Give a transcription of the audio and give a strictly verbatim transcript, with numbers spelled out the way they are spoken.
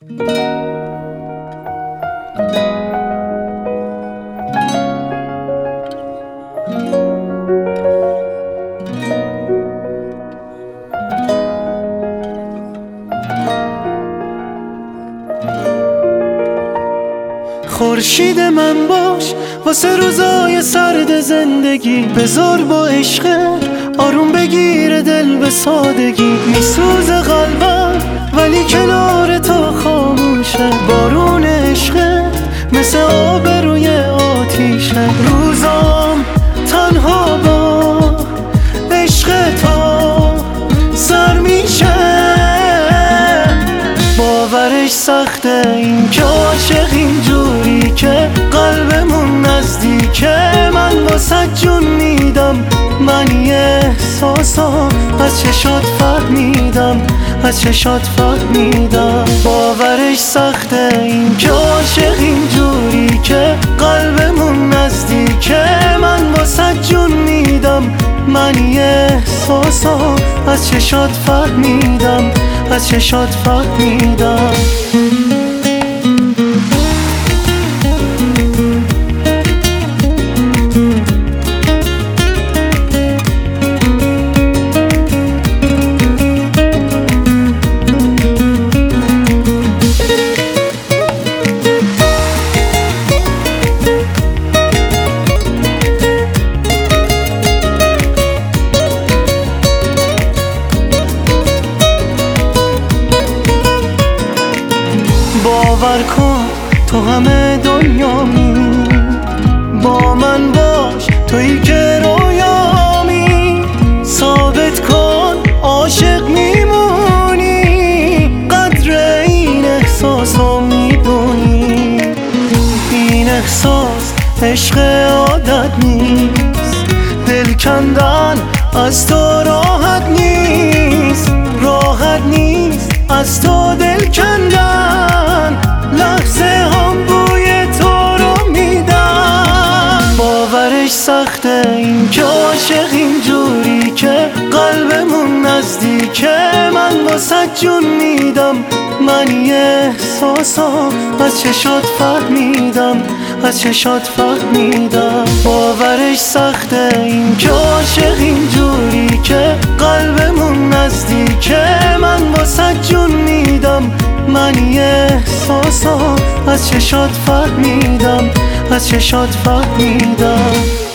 خورشید من باش واسه روزای سرد زندگی، بذار با عشق آروم بگیره دل به سادگی. میسوز قلبم ولی کنار تو خاموشه، بارون عشق مثل آب روی آتیشه. روزام تنها با عشق تو سر میشه، باورش سخته این که عاشق اینجوری که قلبمون نزدیکه. من واسه جون میدم، من یه احساسم از چشات فهمیدم، از چشات فهمیدم. باورش سخته این که عاشق اینجوری که قلبمون نزدیکه. من واسه جون میدم، من یه احساسم از چشات فهمیدم، از چشات فهمیدم. باور کن تو همه دنیامی، با من باش تویی که رویامی. ثابت کن عاشق میمونی، قدر این احساس رو میدونی. این احساس عشق عادت نیست، دل کندن از تو راحت نیست، راحت نیست از تو دل کندن. لحظه هم بوی تو رو میدن، باورش سخته این که عاشق اینجوری که قلبمون نزدیکه. من واسه جون میدم، من یه احساسم از چشات فهمیدم، از چشات فهمیدم. باورش سخته این که عاشق اینجوری که قلبمون نزدیکه. من واسه جون میدم، من یه احساسم از چشات فهمیدم، از چشات فهمیدم.